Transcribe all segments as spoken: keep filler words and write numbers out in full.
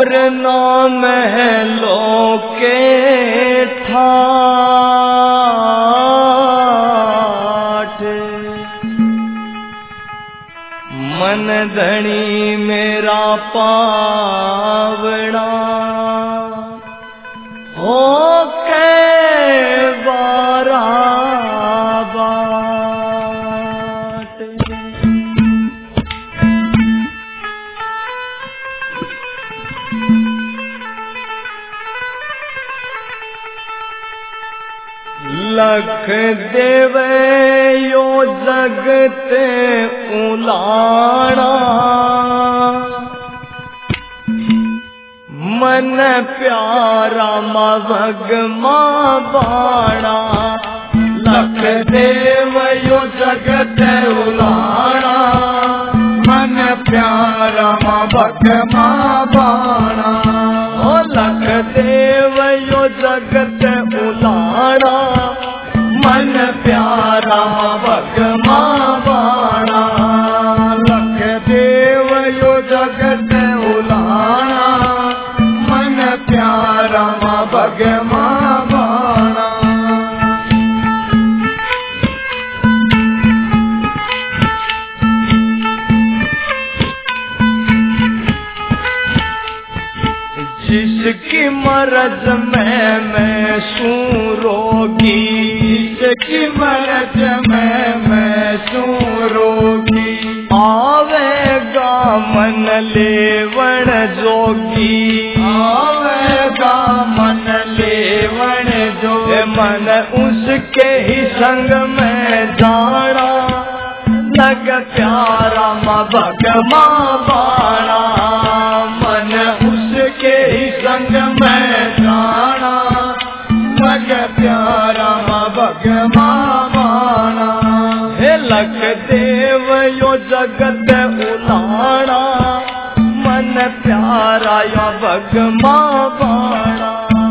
और नाम है लोके ठाठ, मन धनी मेरा पावना हो के बारा बाट। लख देवे यो जगत उलाना, मन प्यारा मग माँ बाणा। लख देव यो जगत उलाना, मन प्यारा मग माँ बाणा। ओ लख देव यो जगत उलाना, मन प्यारा मग माँ बाणा। लख देव यो जगत उलाना, मन प्यारा मग माँ बाणा। जिसकी मरज में मैं सूं रोगी, जिसकी मरज में मैं सूं रोगी। आवेगा मन लेवण जोगी, आवेगा मन लेवण जोगी। मन उसके ही संग में जाना, लग प्यारा मग माँ बाणा। मन उसके ही संग में जाना, लग प्यारा मग माँ बाणा। हे लख देव यो जगत उलाना, मन प्यारा यो भग माँ बाणा।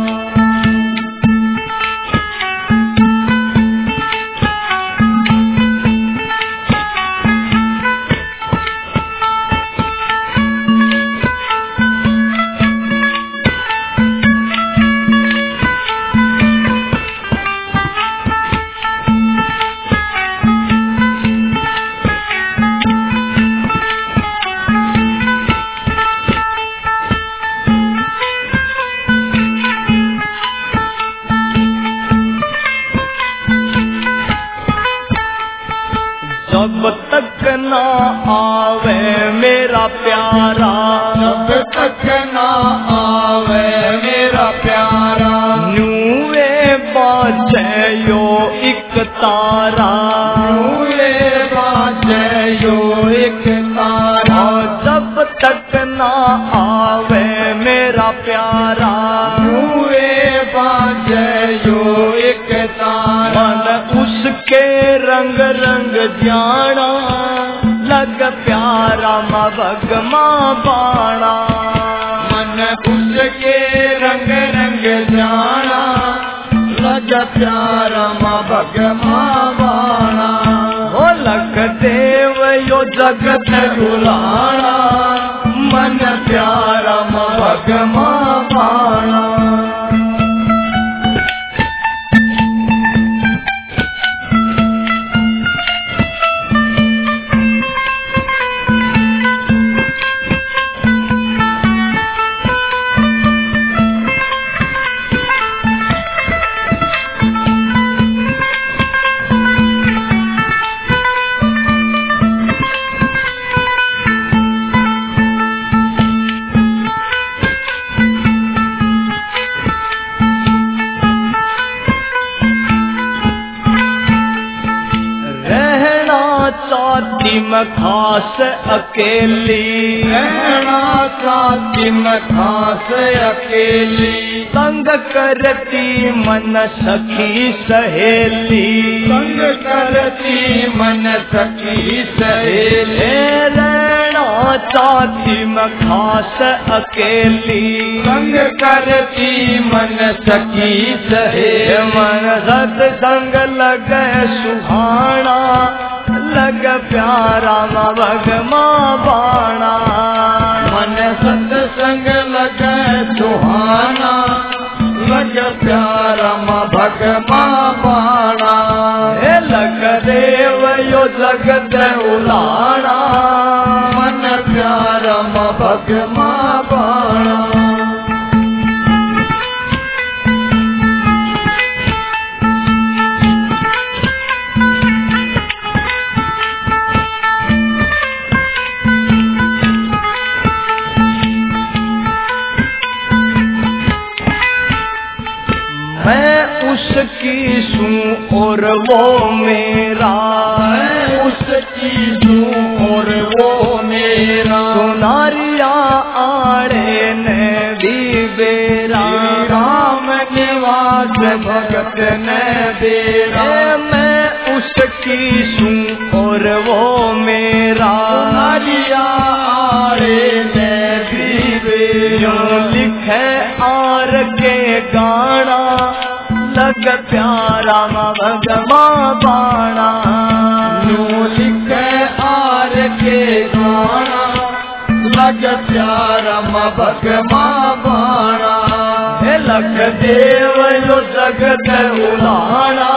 जब तक ना आवे मेरा प्यारा, जब तक ना आवे मेरा प्यारा। न्यूए बाजे यो एक तारा, न्यूए बाजे यो एक तारा। जब तक ना आवे मेरा प्यारा, न्यूए बाजे यो एक तारा। मन उसके रंग रंग जाना, लग प्यारा मग माँ बाणा। मन उसके रंग रंग जाना, लग प्यारा मग माँ बाणा। ओ लख देव यो जगत उलाना, मन प्यारा मग माँ बाणा। चाहती मैं खास अकेली, रहना चाहती मैं खास अकेली। संग करती मन सखी सहेली, संग करती मन सखी सहेली। रहना चाहती मैं खास अकेली, संग करती मन सखी सहेली। मन सत्संग लगे सुहाना, लग प्यारा मग माँ बाणा। मन सत्संग लगे प्यारा मां भगमा बाणा हे लग देव यो जगत उलाणा मन प्यारा मां भगमा बाणा मैं उसकी सूं और वो मेरा मैं उसकी सूं और वो मेरा सुनारिया आड़े ने भी बेरा राम निवास भगत ने बेरा मैं उसकी सूं और वो मेरा सुनारिया आड़े ने भी बेरा लिखे आर के गाना लग प्यारा मां भगमा बाणा नू लिखे आर के गाना लग प्यारा मां भगमा बाणा हे लग देव यो जगत उलाणा